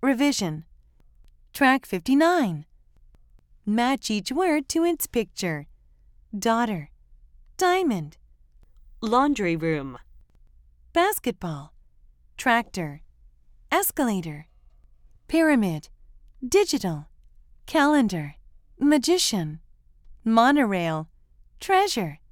Revision. Track 59. Match each word to its picture. Daughter, diamond, laundry room, basketball, tractor, escalator, pyramid, digital, calendar, magician, monorail, treasure.